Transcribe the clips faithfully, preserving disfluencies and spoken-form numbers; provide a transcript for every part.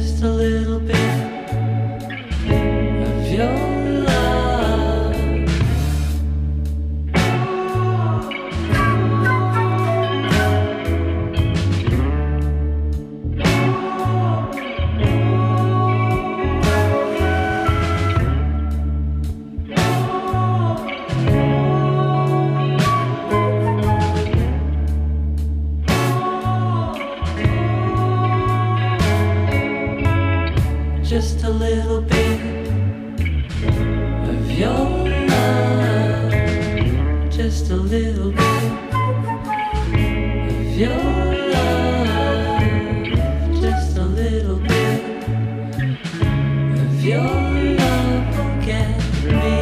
just a little bit of your love. Just a little bit of your love. Just a little bit of your love. Just a little bit of your love will get me.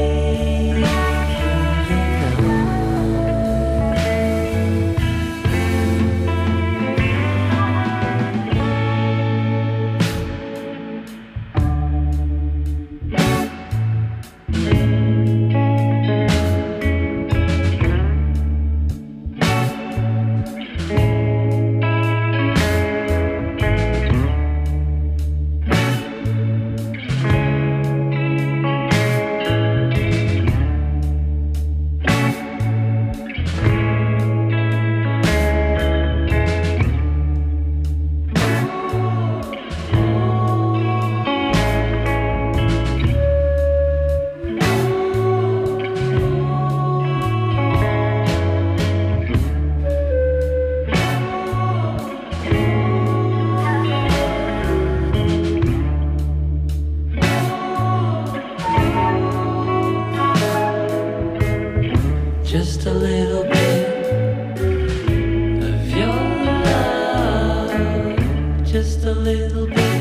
Just a little bit of your love. Just a little bit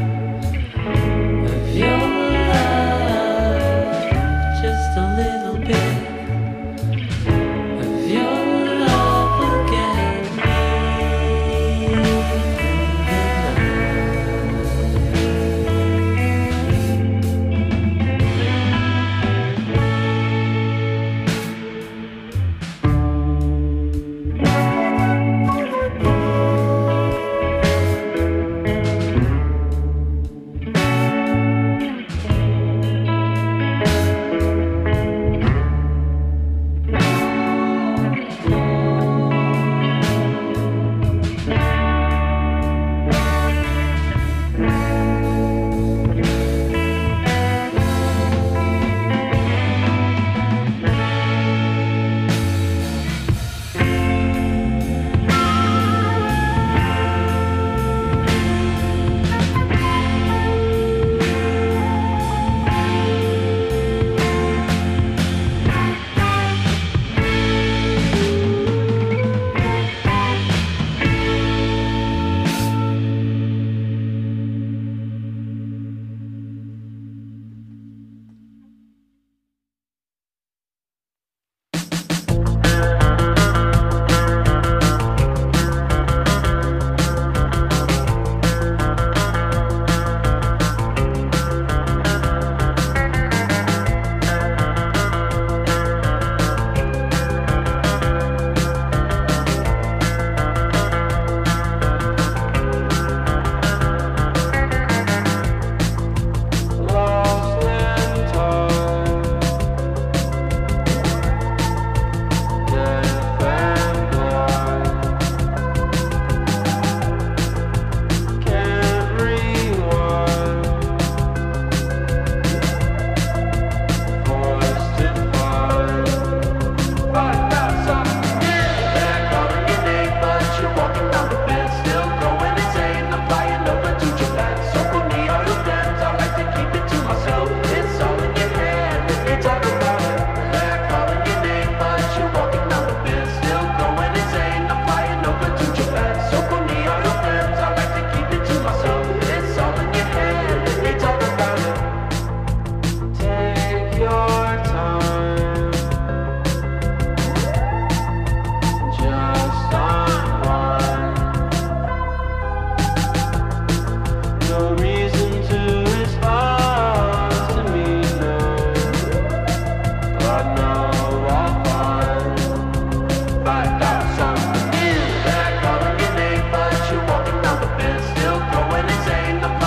of your love. Just a little bit of your love will get me. Still going insane.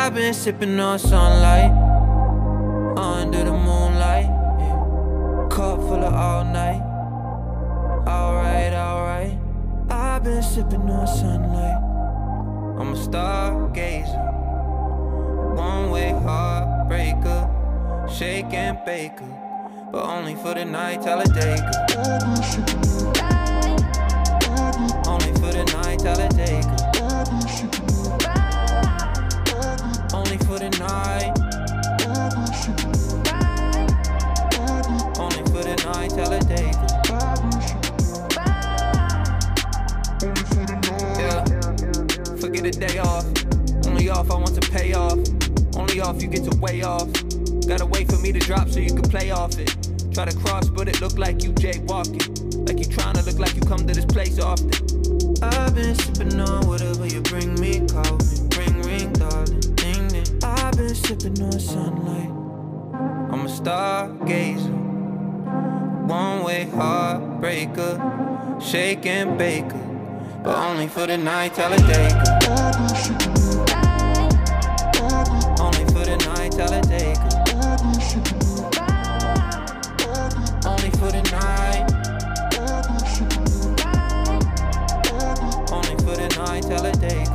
I've been sipping on sunlight under the moonlight, yeah. Cup full of all night. Alright, alright. I've been sipping on sunlight. I'm a stargazer, one-way heartbreaker, shake and baker, but only for the night, Talladega. Only for the night, Talladega. Only for the night. Only for the night, Talladega. Yeah, forget a day off. Only off I want to pay off. Only off you get to way off. Gotta wait for me to drop so you can play off it. Try to cross but it look like you jaywalking. Like you trying to look like you come to this place often. I've been sipping on whatever you bring me, call me. Ring, ring, darling, ding, ding. I've been sipping on sunlight. I'm a stargazer, one-way heartbreaker, shake and baker, but only for the night, Talladega. Only for the night, Talladega. Only for the night. Only for the night, Talladega.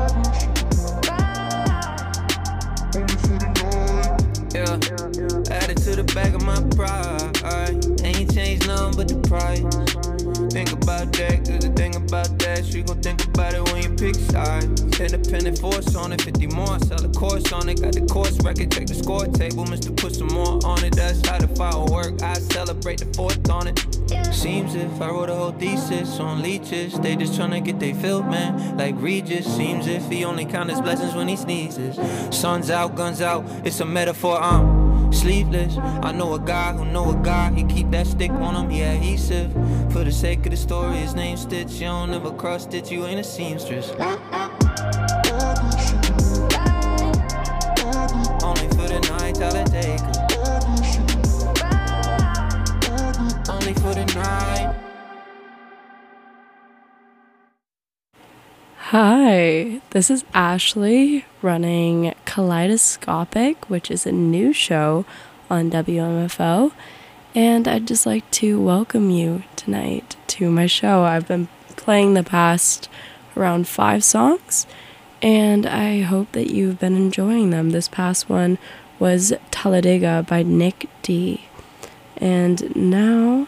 Yeah, added to the back of my pride. Ain't changed nothing but the price. Think about that, cause the thing about that, you gon' think about it when you pick sides. Independent force on it, fifty more, sell a course on it. Got the course record, check the score table, Mister Put some more on it. That's how the firework, I celebrate the fourth on it. Seems if I wrote a whole thesis on leeches, they just tryna get they filled, man, like Regis. Seems if he only count his blessings when he sneezes. Sun's out, guns out, it's a metaphor, I'm sleepless. I know a guy who know a guy, he keep that stick on him, he adhesive. For the sake of the story, his name Stitch. You don't ever cross Stitch, you ain't a seamstress. Only for the night, Talladega. Only for the night. Hi, this is Ashley running Kaleidoscopic, which is a new show on W M F O, and I'd just like to welcome you tonight to my show. I've been playing the past around five songs, and I hope that you've been enjoying them. This past one was Talladega by Nick D. And now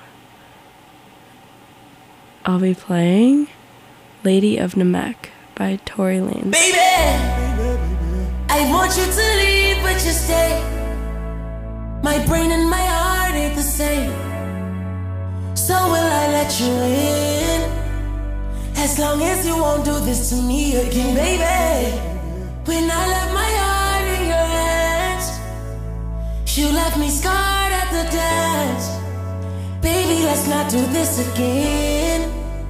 I'll be playing Lady of Namek by Tory Lanez. Baby, I want you to leave, but you stay. My brain and my heart ain't the same. So will I let you in? As long as you won't do this to me again, baby. When I left my heart in your hands, you left me scarred at the dance. Baby, let's not do this again.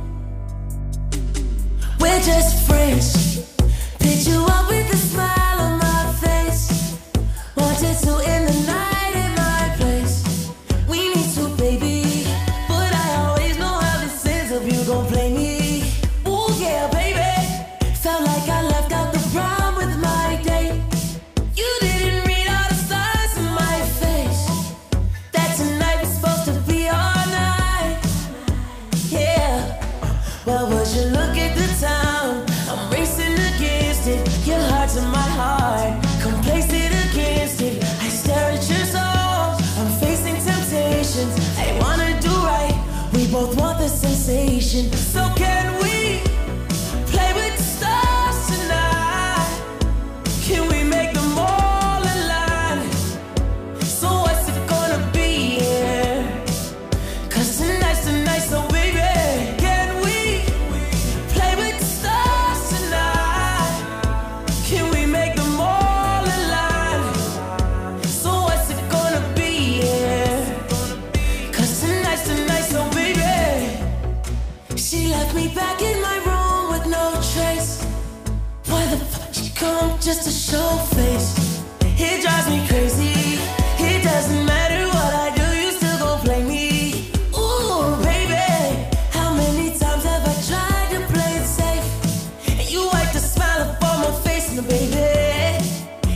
We're just friends. Picked you up with a smile on my face. Wanted to end the night in my place. We need to, baby, but I always know how this ends up. You gon' play me. Ooh, yeah, baby. Felt like I left out the prom with my date. You didn't read all the stars in my face. That tonight was supposed to be our night. Yeah. Well, would you look at the time? I'm racing against it. Your heart's in my heart. Come place it against it. I stare at your soul. I'm facing temptations. I wanna do right. We both want the sensation. So can we play with the stars tonight? Can we make them all align? So what's it gonna be? Yeah. Cause tonight's the night, so baby, can we play with the stars tonight? Can we make them all align? So what's it gonna be? Yeah. Cause tonight's the night, so baby. She left me back in my room with no trace. Why the fuck she come just to show face? It drives me crazy. It doesn't matter what I do, you still gon' play me. Ooh, baby, how many times have I tried to play it safe? And you wipe the smile up on my face, and baby,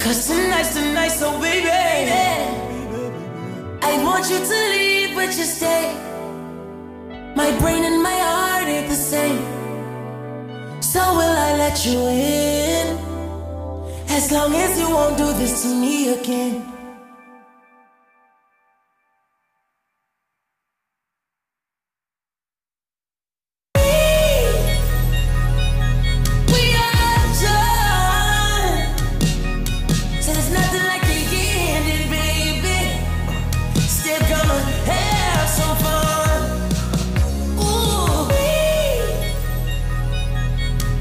Cause tonight's the night, so baby, I want you to leave, but you stay. My brain and my heart ain't the same. So will I let you in? As long as you won't do this to me again.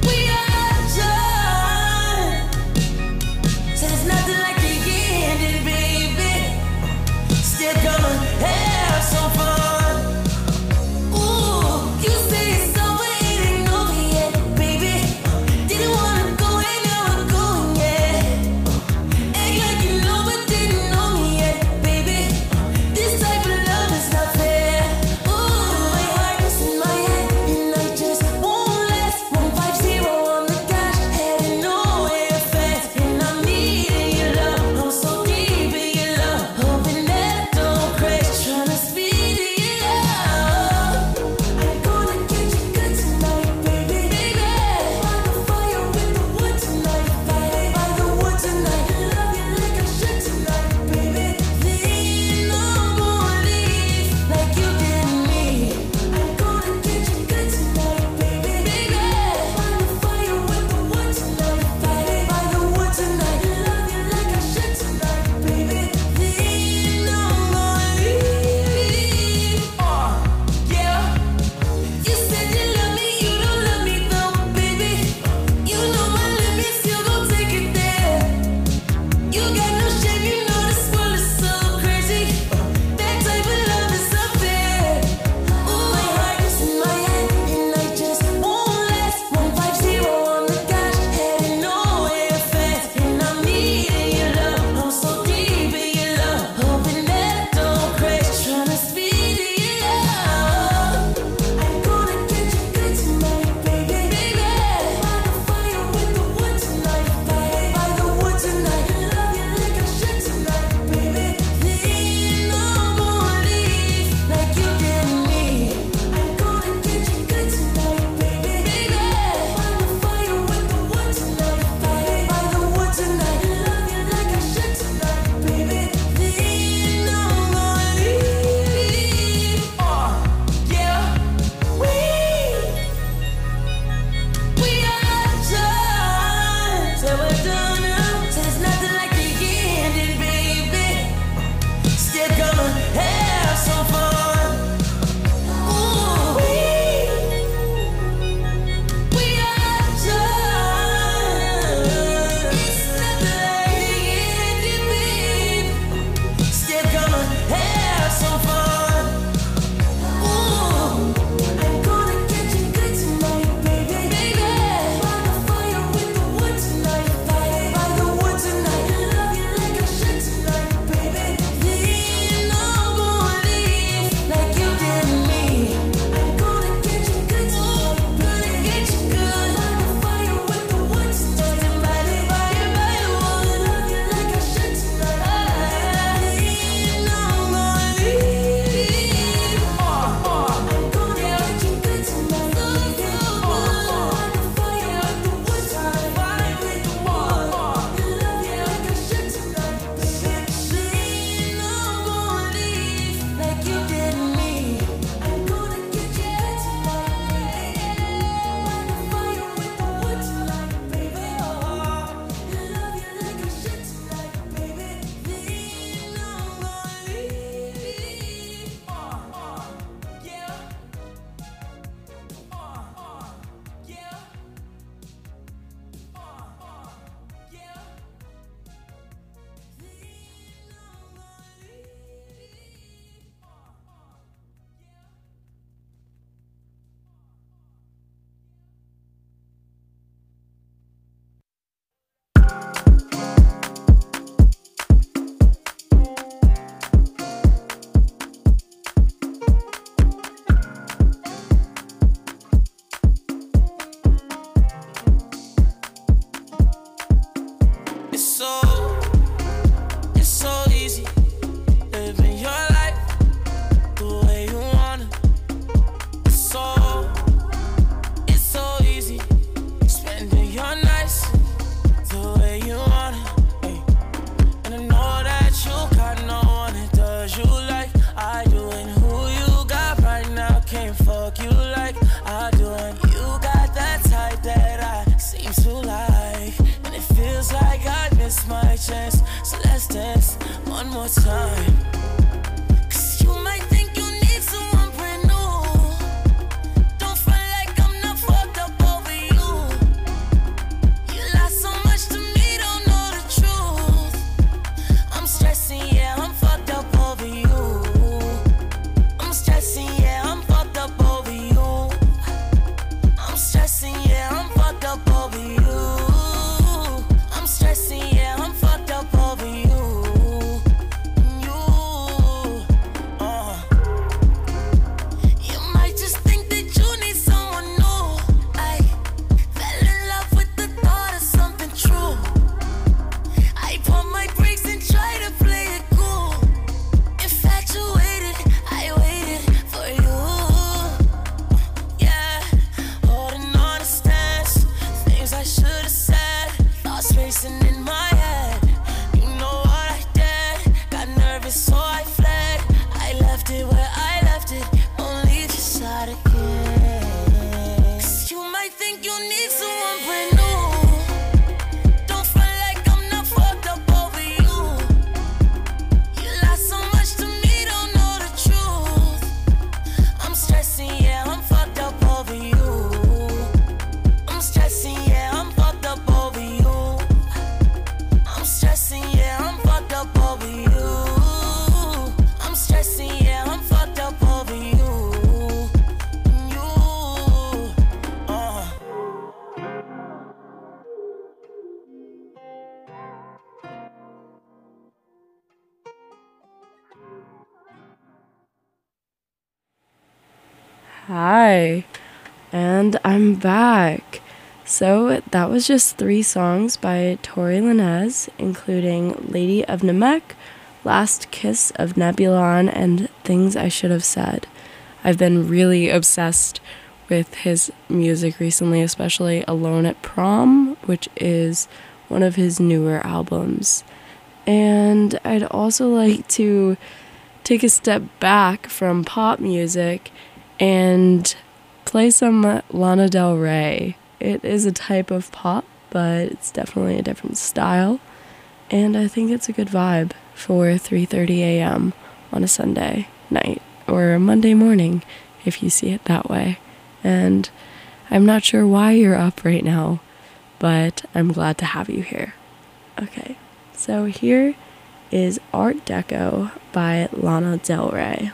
Nothing like the end, baby. seem to like, and it feels like I missed my chance. So let's dance one more time. Cause you might think you need someone brand new. Don't front like I'm not fucked up over you. You lie so much to me, don't know the truth. I'm stressing, yeah, I'm fucked up over you. I'm stressing, yeah, I'm fucked up over you. I'm stressing, yeah, I'm fucked up over you. I'm stressing, yeah, I'm fucked up over you. You, uh. You might just think that you need someone new. I fell in love with the thought of something true. I pump my brakes and try to play it cool. Infatuated, I waited for you. Yeah, holding on to stance, things I should have said, thoughts racing in my head. You know what I did? Got nervous, so I fled. I left it where I left it, only to start again. Cause you might think you need someone brand new. Don't front like I'm not fucked up over you. You lie so much to me, don't know the truth. I'm stressing, yeah, I'm fucked up over you. I'm stressing, yeah, I'm fucked up over you. I'm stressing, yeah, I'm fucked up over you. I'm stressing, yeah, I'm fucked up over you. You, uh. Hi, and I'm back. So that was just three songs by Tory Lanez, including Lady of Namek, Last Kiss of Nebulon, and Things I Should Have Said. I've been really obsessed with his music recently, especially Alone at Prom, which is one of his newer albums. And I'd also like to take a step back from pop music and play some Lana Del Rey. It is a type of pop, but it's definitely a different style, and I think it's a good vibe for three thirty a.m. on a Sunday night, or a Monday morning, if you see it that way. And I'm not sure why you're up right now, but I'm glad to have you here. Okay, so here is Art Deco by Lana Del Rey.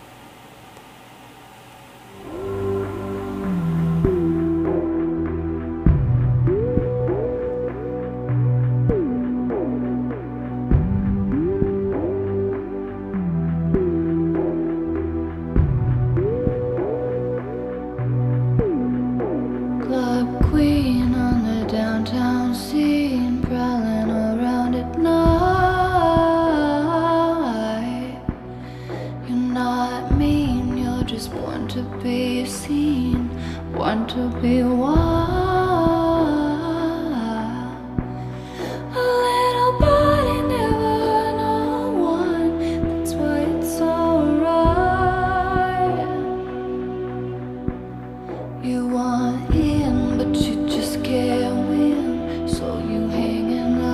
Club queen on the downtown scene, prowling around at night. You're not mean, you're just born to be seen, born to be wild. A little body, never no one, that's why it's alright. You want in, but you just can't win, so you hang in the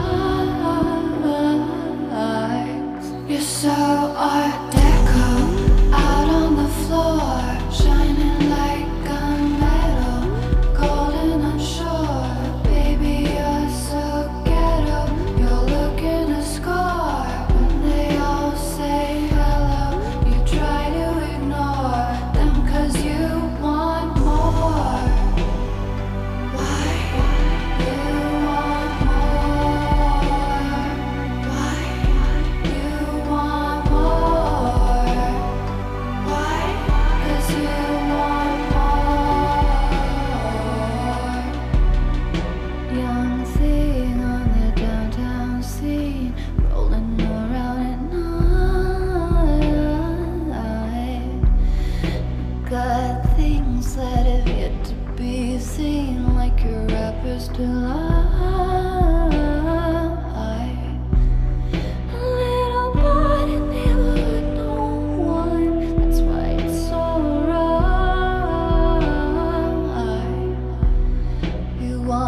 lights. You're so Art Deco, out on the floor, shining like gunmetal, golden unsure. Baby, you're so ghetto, you're looking to score. When they all say hello, you try to ignore them, 'cause you want more. Why you want more? Why you want more? Why? 'Cause you want more. Young thing on the downtown scene, rolling around at night. Got things that have yet to be seen, like your rapper's delight. A little body, never no one, that's why it's alright. You want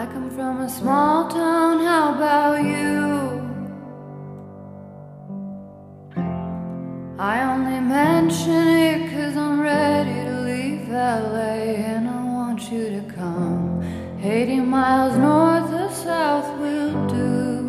I come from a small town, how about you? I only mention it cause I'm ready to leave L A, and I want you to come. Eighty miles north or south will do.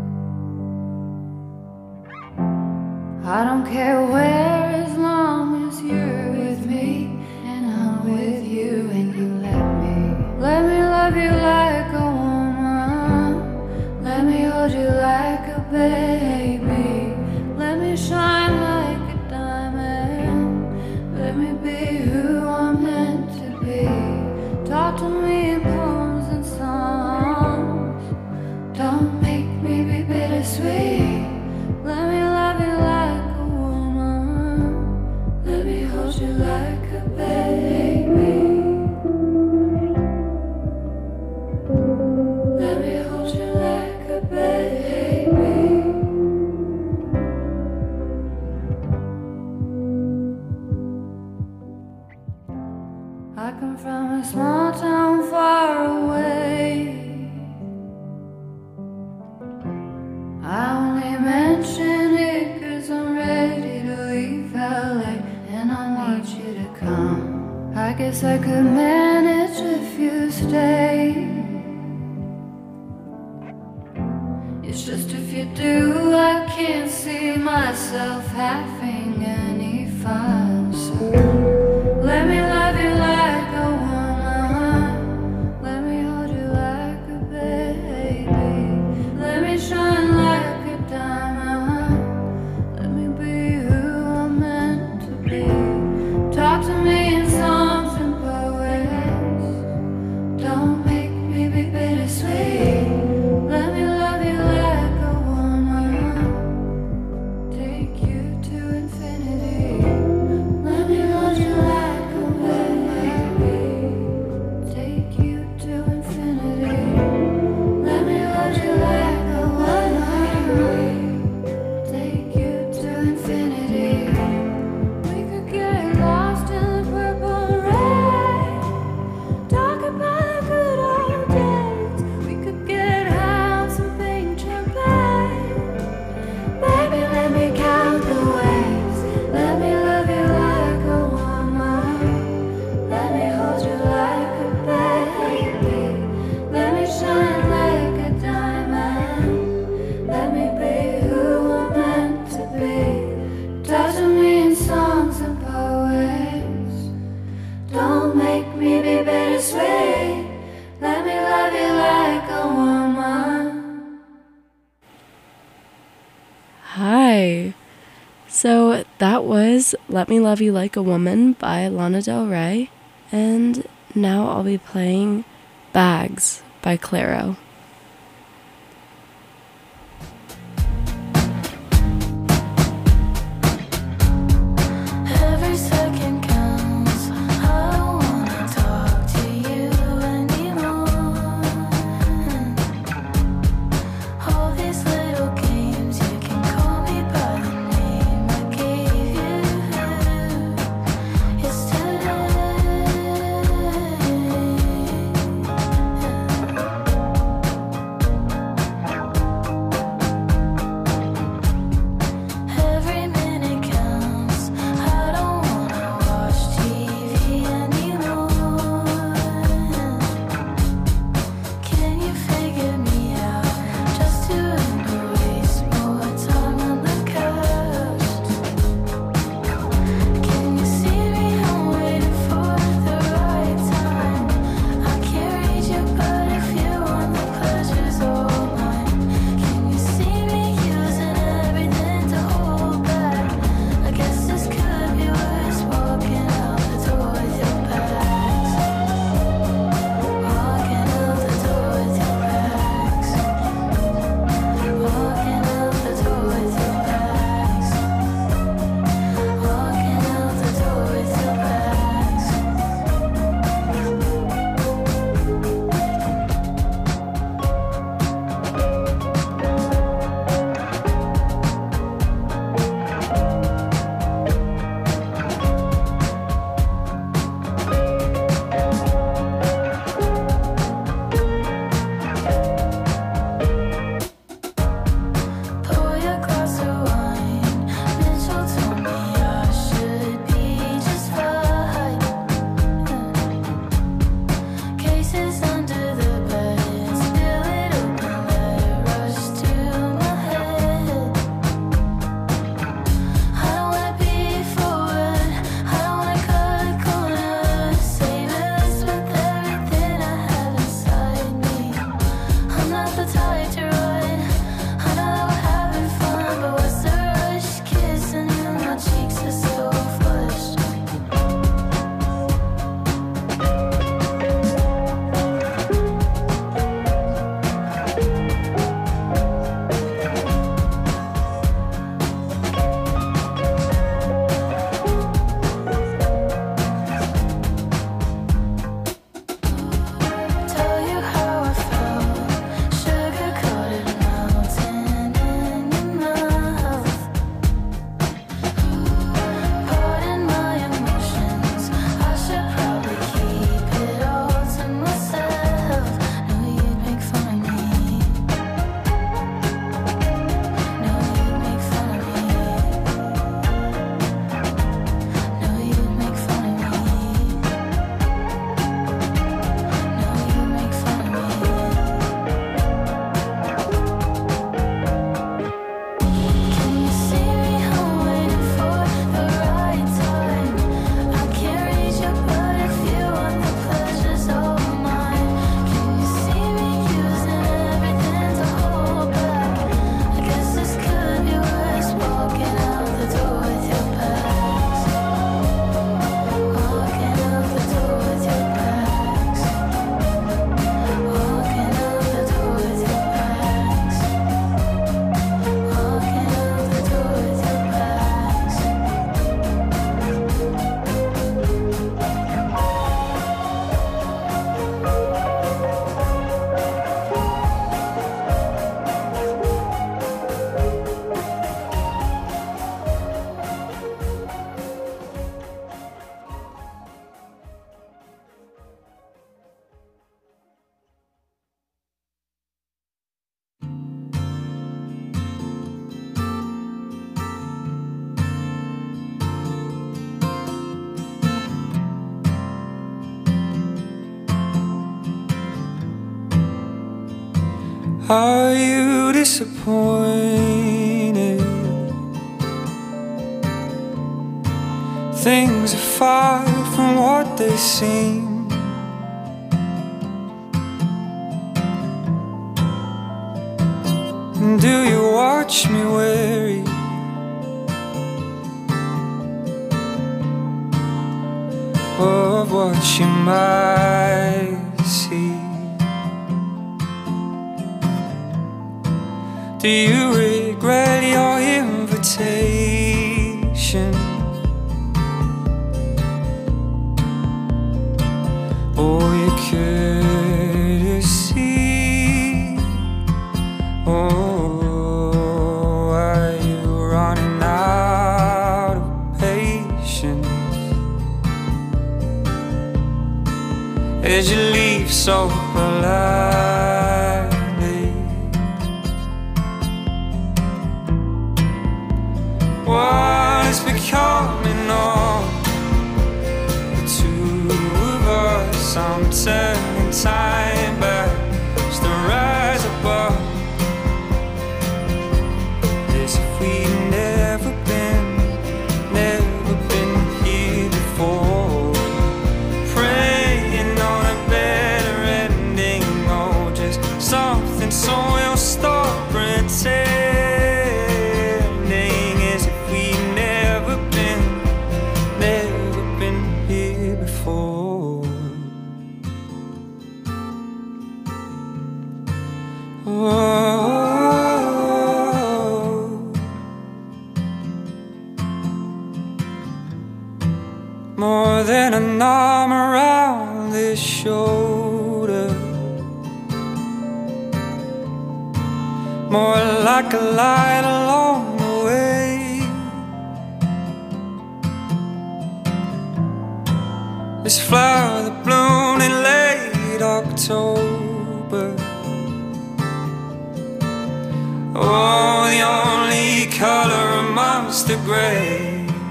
I don't care where, as long as you're with me and I'm with you, and you let me Let me love you like a woman. Let me hold you like a baby. Let me shine like a diamond. Let me be who I'm meant to be. Talk to me in poems and songs. Don't make me be bittersweet. Let me love you like a woman. Let me hold you like a baby. Let me hold you like a baby. I come from a small town far away. I only mention it cause I'm ready to leave L A, and I want you to come. I guess I could manage if you stay. It's just if you do, I can't see myself having any fun. So let me love you like a woman. Let me hold you like a baby. Let me shine like a diamond. Let me be who I'm meant to be. Talk to me in songs and poems. Don't make me be bittersweet. Let me love you like a woman. Take you to infinity. Let me hold you like a baby. Take you to infinity. Let me hold you like a woman. Take you to infinity. We could get lost in the purple rain. Talk about the good old days. We could get house and paint champagne. Baby, let me count the ways. Let me love you like a woman. Let me hold you like a baby. Let me shine like a diamond. Let me be who I'm meant to be. Talk to me in songs and poems. Don't make me be bittersweet. Let me love you like a woman. Hi. So that was Let Me Love You Like a Woman by Lana Del Rey. And now I'll be playing Bags by Clairo. Every second counts. I don't wanna talk to you anymore. All these little games, you can call me by the name I gave you yesterday. Are you disappointed? Things are far from what they seem. And do you watch me weary? Of what you might see? Do you regret your invitation? Or your courtesy? Oh, are you running out of patience as you leave so politely? What is becoming of the two of us? I'm turning time back just to rise above, as if we'd never been, never been here before. Praying on a better ending, or just something so we'll stop pretending. More than an arm around this shoulder, more like a light along the way. This flower that bloomed in late October, oh, the only color amongst the gray.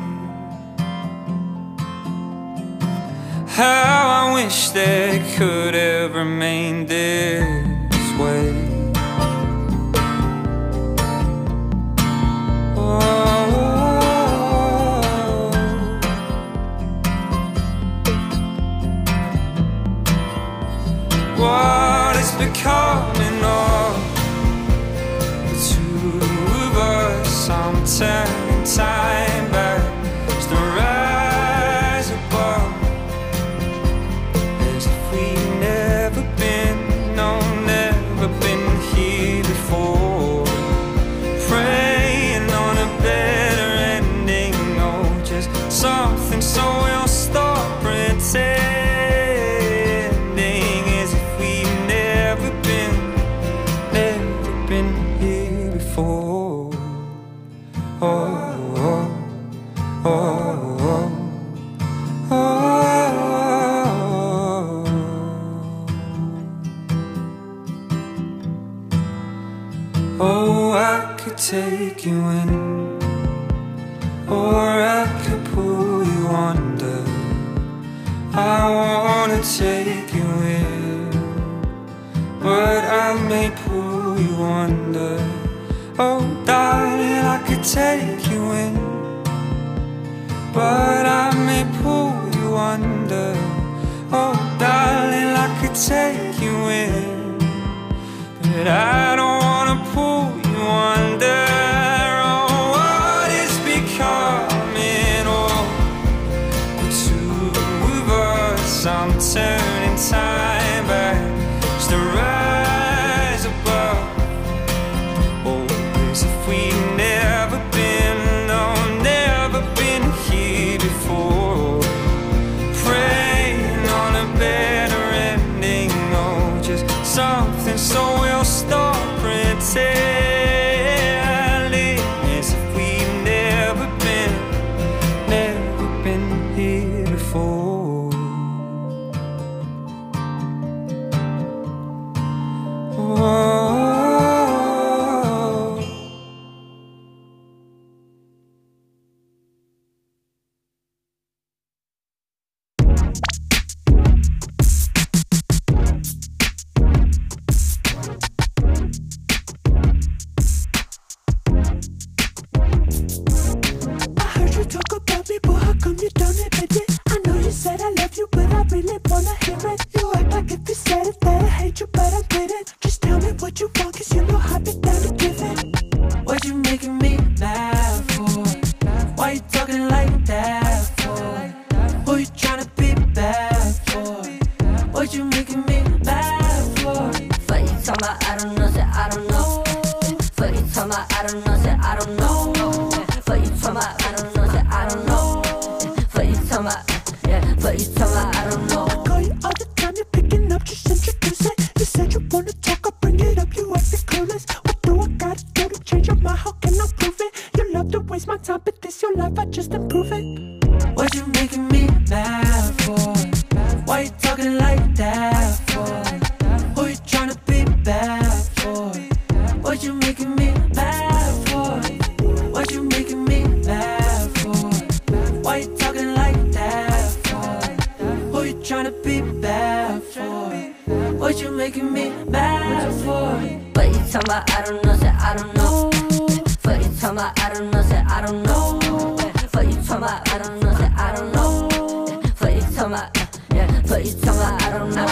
How I wish they could have remained this way. Oh, what is becoming of the two of us? I'm turning time back just to rise above, as if we've never been, no, never been here before. Praying on a better ending, or just something so we'll stop pretending, as if we've never been, never been here before. Oh, oh, oh, oh, oh. Oh, I could take you in, or I could pull you under. I wanna take you in, but I may pull you under. Oh, darling, I could take you in, but I may pull you under. Oh, darling, I could take you in, but I don't wanna pull you under. Oh, what is becoming of the two of us? I'm turning time back just to rise above. Oh, as if we've never been, no, never been here before. Praying on a better ending, oh, just something so we'll stop pretending, as if we've never been, never been here before. But you tell me I don't know. I call you all the time, you're picking up, just introduce it. You said you wanna talk, I'll bring it up, you acting clueless. What do I gotta do to change your mind? How can I prove it? You love to waste my time, but this your life, I just improve it. What you making me mad for? Why you talking like that for? Who you tryna be bad for? What you making me mad for? What you making me mad for? Why you talking like that for? Who you tryna be bad for? What you making me mad for? But you tell me I don't know, say I don't know. But you tell me I don't know, say I don't know. But you tell me I don't know, say I don't know. But you tell me, yeah. But you tell me I don't know.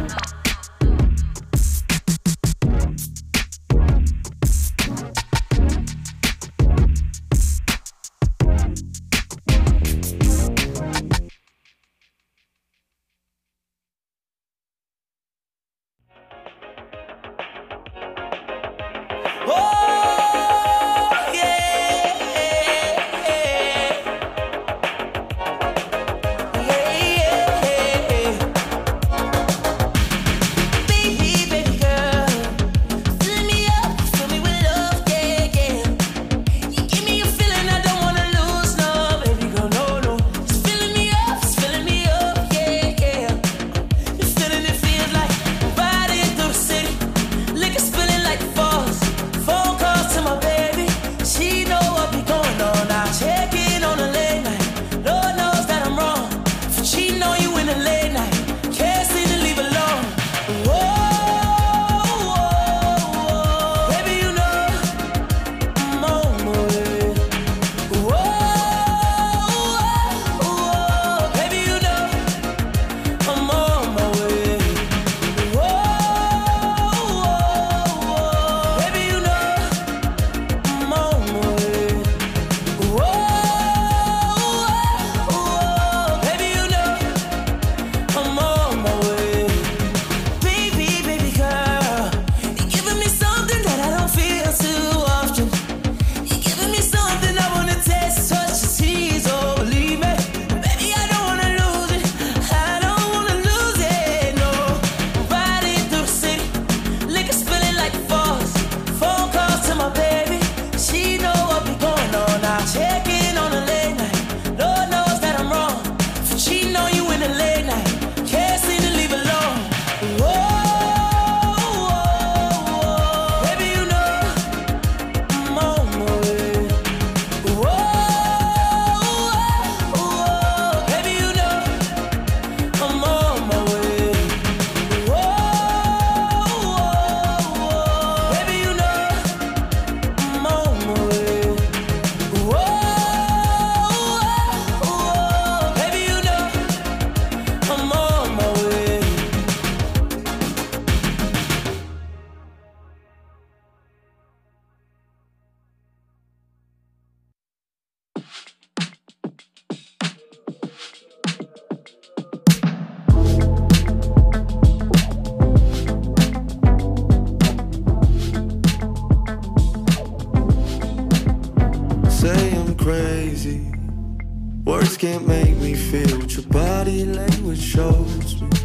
Crazy. Words can't make me feel what your body language shows me.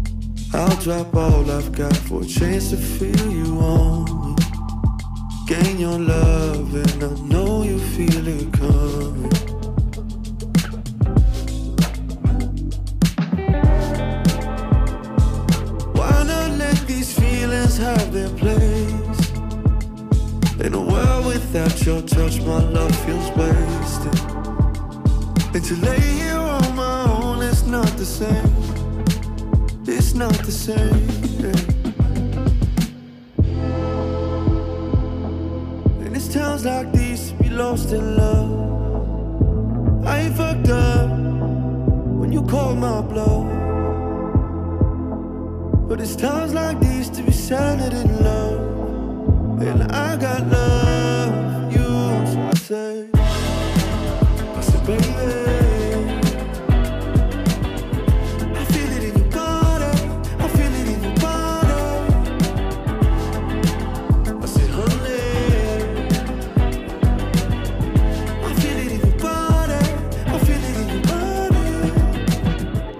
I'll drop all I've got for a chance to feel you on me. Gain your love and I know you feel it coming. Why not let these feelings have their place? In a world without your touch, my love feels wasted. And to lay here on my own, it's not the same. It's not the same, yeah. And it's times like these we lost in love. I ain't fucked up when you call my bluff. But it's times like these to be silent in love. And I got love for you, so I say, I said, baby, I feel it in your body, I feel it in your body. I said, honey, I feel it in your body, I feel it in your body.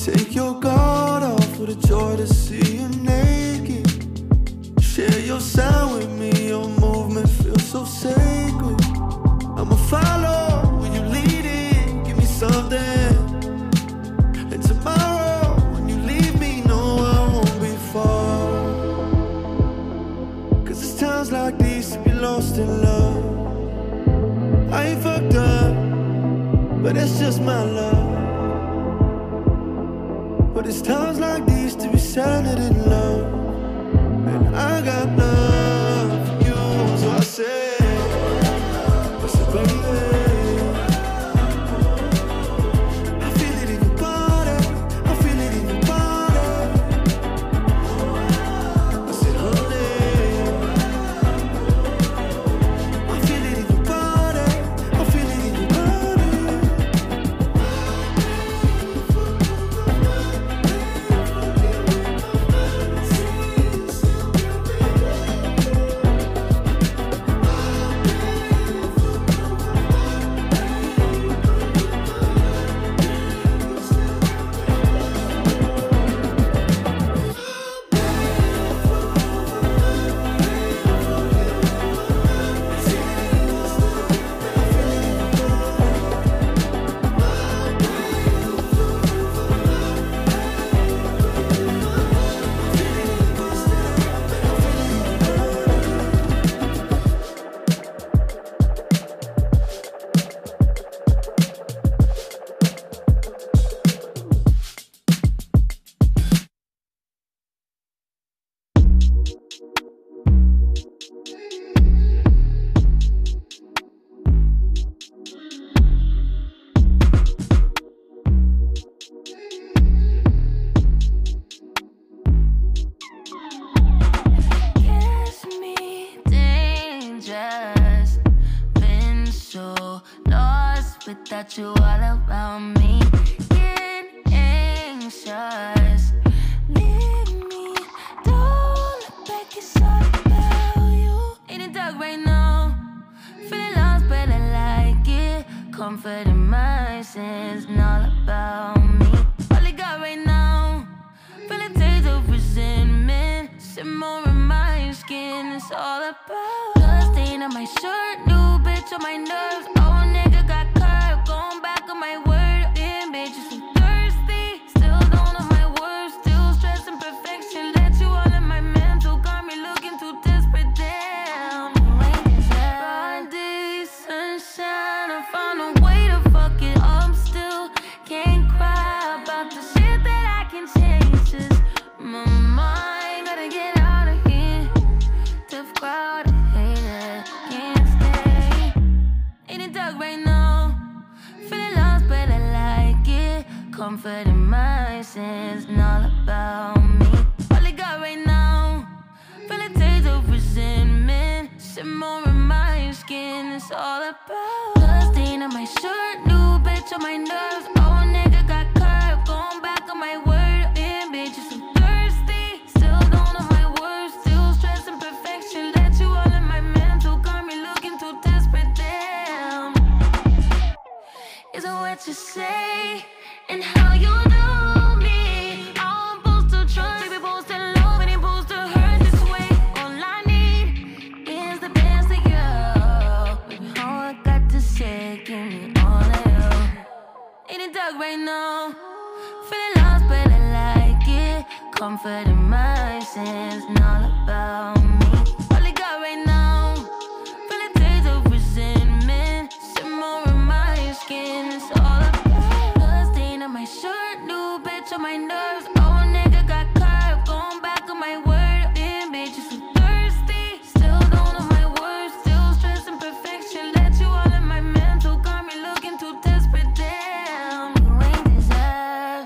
Take your guard off for the joy to see you naked. Share your sound with me, your movement feels so sacred. I'ma follow when you lead it, give me something. And tomorrow when you leave me, no, I won't be far. Cause it's times like these to be lost in love. I ain't fucked up, but that's just my love. But it's times like these to be centered in love. And I got love for you, so I say, I said, baby, I feel it in your body, I feel it in your body. I said, honey, I feel it in your body, I feel it in your body. Kiss me, dangerous. Been so lost without you all around me. Get anxious. Leave me, don't look back, it's all about you. In the dark right now, feeling lost, but I like it. Comfort in my sins, and all about me. All I got right now, feeling taste of resentment. Simmer in my skin, it's all about blood stain on my shirt, new bitch on my nerves. Oh nigga got curved, going back on my word. Damn bitch, you so thirsty. Still don't know my words, still stressing perfection. Let you all in my mental, got me looking too desperate. Damn, you ain't deserve. Broad day, sunshine, I found a way to fuck it up still. Can't cry about the shit that I can change. Just my mind, gotta get out of here. Tough crowd, I hate it, can't stay. In the dark right now, feeling lost, but I like it. Comfort in my sins, and all about me. All I got right now, feeling taste of resentment. Simmer in my skin, it's all about blood stain on my shirt, new bitch on my nerves. Oh nigga got curved, going back on my word. Damn bitch, you so thirsty. Still don't know my words, still stressing perfection. Let you all in my mental, got me looking too desperate. Damn, isn't what you say and how you do me. I'm supposed to trust, baby, supposed to love, and ain't supposed to hurt this way. All I need is the best of you. Baby, all I got to say, give me all of you. In the dark right now, feeling lost, but I like it. Comfort in my sins, and all about me. All I got right now, feeling taste of resentment. Simmer in my skin, it's all about blood stain on my shirt, new bitch on my nerves. Oh nigga got curved, going back on my word. Damn bitch, you so thirsty. Still don't know my words, still stressing perfection. Let you all in my mental, got me looking too desperate. Damn, you ain't deserve.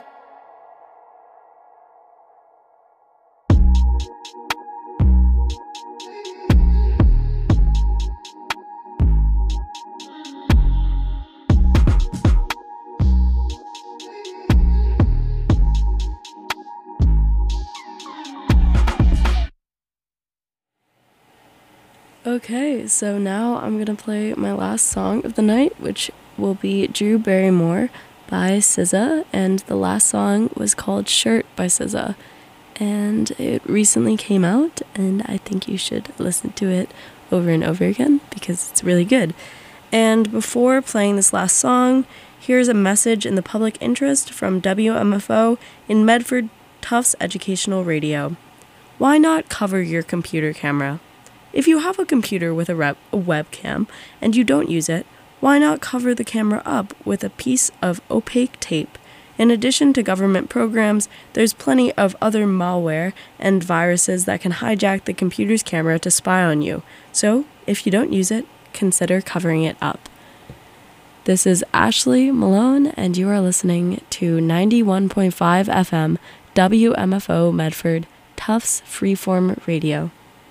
Okay, so now I'm gonna play my last song of the night, which will be Drew Barrymore by S Z A, and the last song was called Shirt by S Z A. And it recently came out, and I think you should listen to it over and over again because it's really good. And before playing this last song, here's a message in the public interest from W M F O in Medford Tufts Educational Radio. Why not cover your computer camera? If you have a computer with a, rep- a webcam and you don't use it, why not cover the camera up with a piece of opaque tape? In addition to government programs, there's plenty of other malware and viruses that can hijack the computer's camera to spy on you. So, if you don't use it, consider covering it up. This is Ashley Malone, and you are listening to ninety-one point five F M W M F O Medford Tufts Freeform Radio.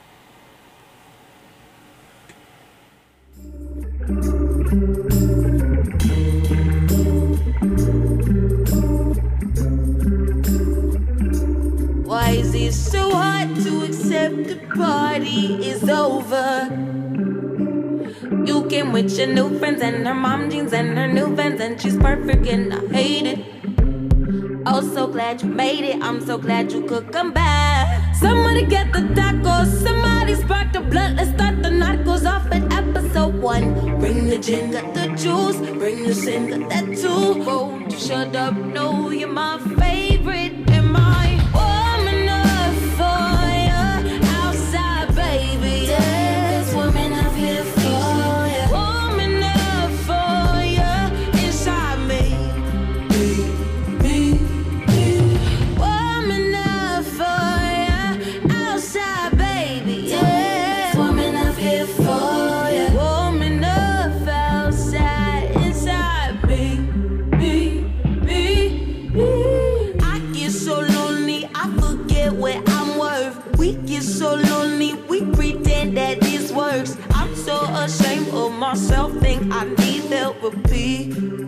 Why is it so hard to accept the party is over? You came with your new friends and her mom jeans and her new Vans, and she's perfect and I hate it. Oh, so glad you made it. I'm so glad you could come back. Somebody get the tacos. Somebody spark the blunt. Let's start the night. Goes off at episode one. Bring the gin, got the juice. Bring the sin, got that too. Won't you shut up? No, you're my favorite. Am I warm enough for you outside, baby? Yes, woman, I'm here for you. Warm enough for you inside me. Me, me. Warm enough for you outside, baby. Yes, woman, I'm here for you. Warm enough outside, inside me. Me, me, me. I get so lonely, I forget what I'm worth. We get so lonely, we pretend that this works. I'm so ashamed of myself, think I need therapy.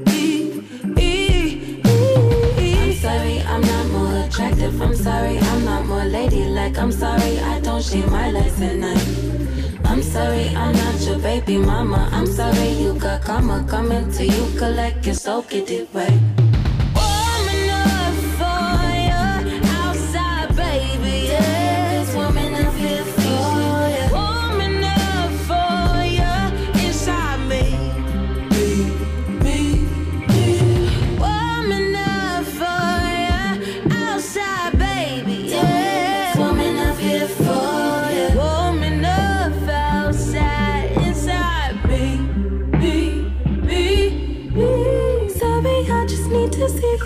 I'm sorry, I'm not more attractive. I'm sorry, I'm not more ladylike. I'm sorry, I don't shave my legs at night. I'm sorry, I'm not your baby mama. I'm sorry, you got karma coming to you. Collect your soul, get it right. Warm enough for you outside, baby. Yes, woman, I'm here for you. Warm enough for you inside me. Me, me, me. Warm enough for you outside, baby. Yes, woman, I'm here for you. Warm enough outside, inside me. Me, me, me. Sorry, I just need to see